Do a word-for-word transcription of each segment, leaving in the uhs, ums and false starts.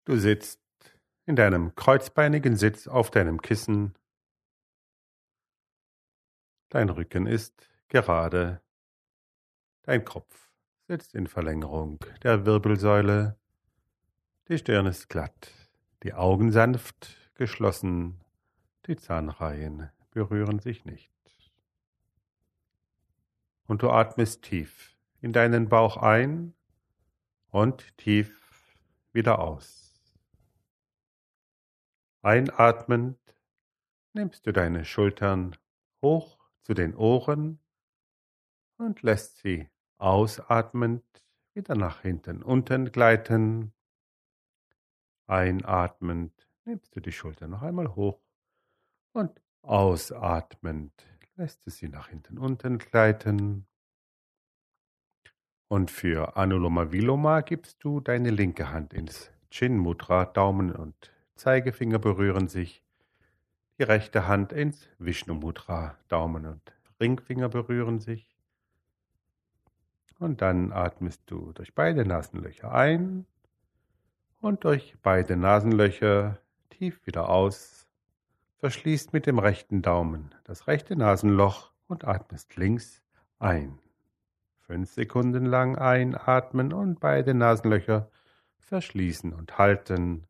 Du sitzt in deinem kreuzbeinigen Sitz auf deinem Kissen. Dein Rücken ist gerade. Dein Kopf sitzt in Verlängerung der Wirbelsäule. Die Stirn ist glatt. Die Augen sanft geschlossen. Die Zahnreihen berühren sich nicht. Und du atmest tief in deinen Bauch ein und tief wieder aus. Einatmend nimmst du deine Schultern hoch zu den Ohren und lässt sie ausatmend wieder nach hinten unten gleiten. Einatmend nimmst du die Schultern noch einmal hoch und ausatmend lässt du sie nach hinten unten gleiten. Und für Anuloma Viloma gibst du deine linke Hand ins Chin Mudra. Daumen und Zeigefinger berühren sich. Die rechte Hand ins Vishnu Mudra. Daumen und Ringfinger berühren sich. Und dann atmest du durch beide Nasenlöcher ein und durch beide Nasenlöcher tief wieder aus. Verschließt mit dem rechten Daumen das rechte Nasenloch und atmest links ein. Fünf Sekunden lang einatmen und beide Nasenlöcher verschließen und halten.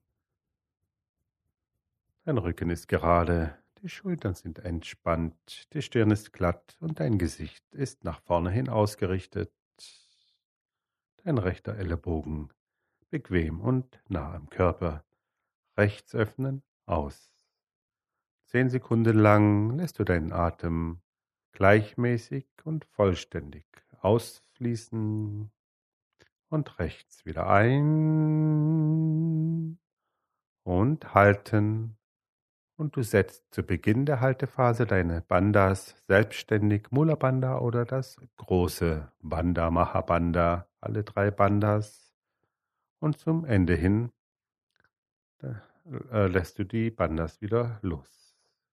Dein Rücken ist gerade, die Schultern sind entspannt, die Stirn ist glatt und dein Gesicht ist nach vorne hin ausgerichtet. Dein rechter Ellenbogen bequem und nah am Körper. Rechts öffnen, aus. Zehn Sekunden lang lässt du deinen Atem gleichmäßig und vollständig ausfließen und rechts wieder ein und halten. Und du setzt zu Beginn der Haltephase deine Bandhas selbstständig, Mula Bandha oder das große Bandha, Mahabandha, alle drei Bandhas. Und zum Ende hin äh, lässt du die Bandhas wieder los.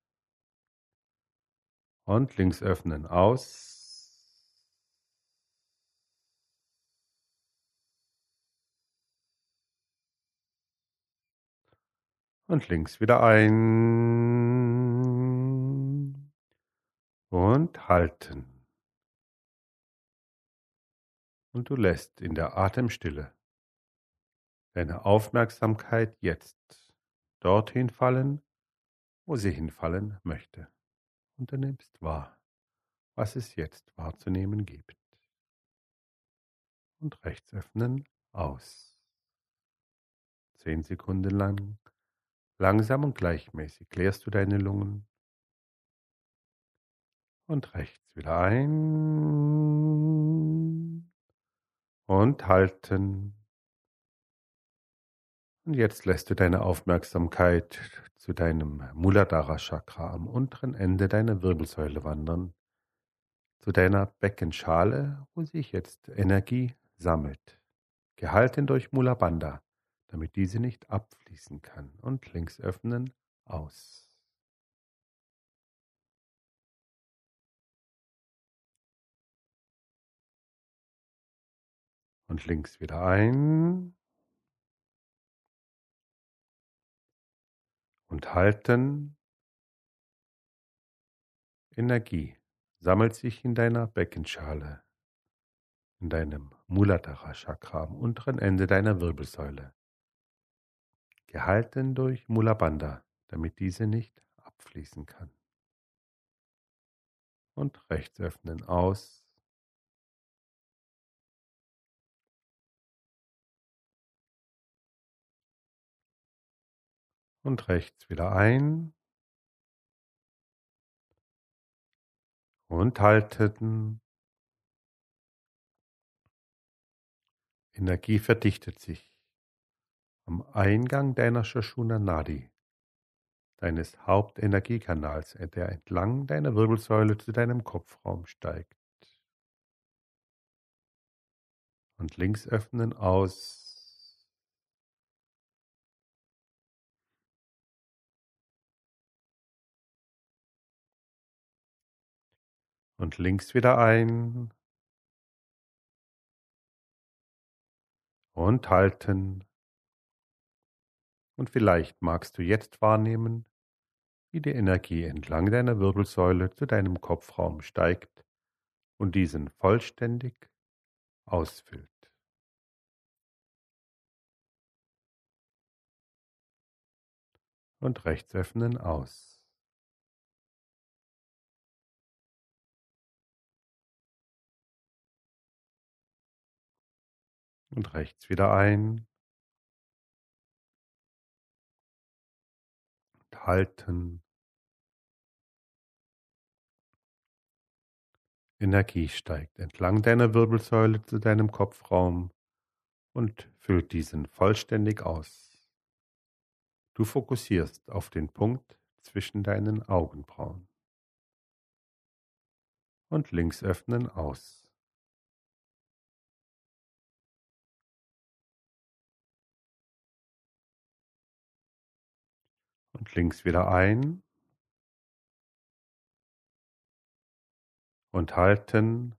Und links öffnen, aus. Und links wieder ein. Und halten. Und du lässt in der Atemstille deine Aufmerksamkeit jetzt dorthin fallen, wo sie hinfallen möchte. Und du nimmst wahr, was es jetzt wahrzunehmen gibt. Und rechts öffnen, aus. Zehn Sekunden lang, langsam und gleichmäßig leerst du deine Lungen. Und rechts wieder ein. Und halten. Und jetzt lässt du deine Aufmerksamkeit zu deinem Muladhara Chakra am unteren Ende deiner Wirbelsäule wandern, zu deiner Beckenschale, wo sich jetzt Energie sammelt, gehalten durch Mula Bandha, damit diese nicht abfließen kann. Und links öffnen, aus. Und links wieder ein. Und halten. Energie sammelt sich in deiner Beckenschale, in deinem Muladhara Chakra am unteren Ende deiner Wirbelsäule, gehalten durch Mula Bandha, damit diese nicht abfließen kann. Und rechts öffnen, aus. Und rechts wieder ein. Und halten. Energie verdichtet sich am Eingang deiner Sushumna Nadi, deines Hauptenergiekanals, der entlang deiner Wirbelsäule zu deinem Kopfraum steigt. Und links öffnen, aus. Und links wieder ein. Und halten. Und vielleicht magst du jetzt wahrnehmen, wie die Energie entlang deiner Wirbelsäule zu deinem Kopfraum steigt und diesen vollständig ausfüllt. Und rechts öffnen aus. Und rechts wieder ein. Und halten. Energie steigt entlang deiner Wirbelsäule zu deinem Kopfraum und füllt diesen vollständig aus. Du fokussierst auf den Punkt zwischen deinen Augenbrauen. Und links öffnen aus. Und links wieder ein. Und halten.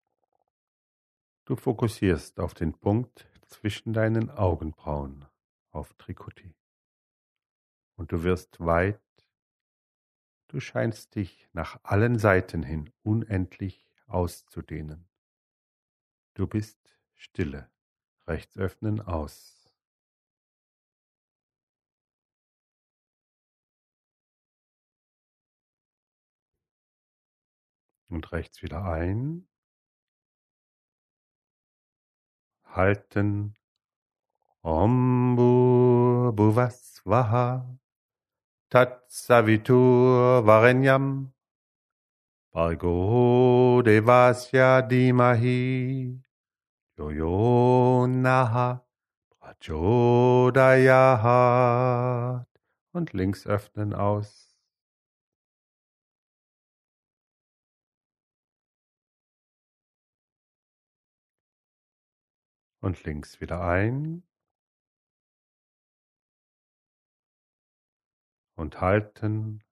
Du fokussierst auf den Punkt zwischen deinen Augenbrauen, auf Trikoté. Und du wirst weit, du scheinst dich nach allen Seiten hin unendlich auszudehnen. Du bist Stille. Rechts öffnen aus. Und rechts wieder ein. Halten. Om Bhuvasvaha Tat Savitur Varenyam Bhargo Devasya Dhimahi Yo Yo Naha Prachodayat. Und links öffnen aus. Und links wieder ein. Und halten.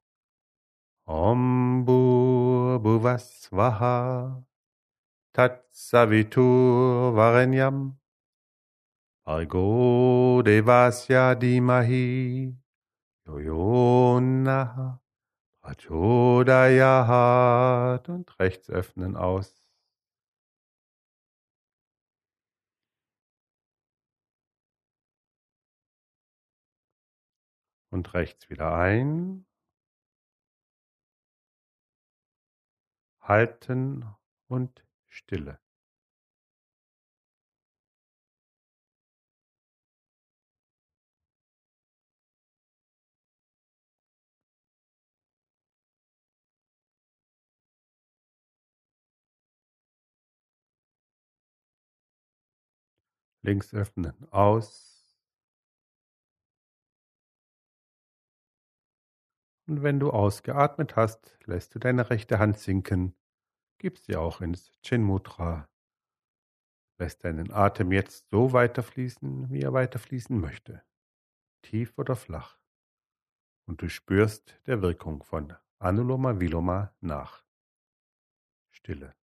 Om Bhuvasvaha Tat Savitur Varenyam Bhargo Devasya Dhimahi Yo Yo Naha Prachodayat. Und rechts öffnen aus. Und rechts wieder ein. Halten und Stille. Links öffnen, aus. Und wenn du ausgeatmet hast, lässt du deine rechte Hand sinken, gibst sie auch ins Chin Mudra. Lässt deinen Atem jetzt so weiterfließen, wie er weiterfließen möchte, tief oder flach. Und du spürst der Wirkung von Anuloma Viloma nach. Stille.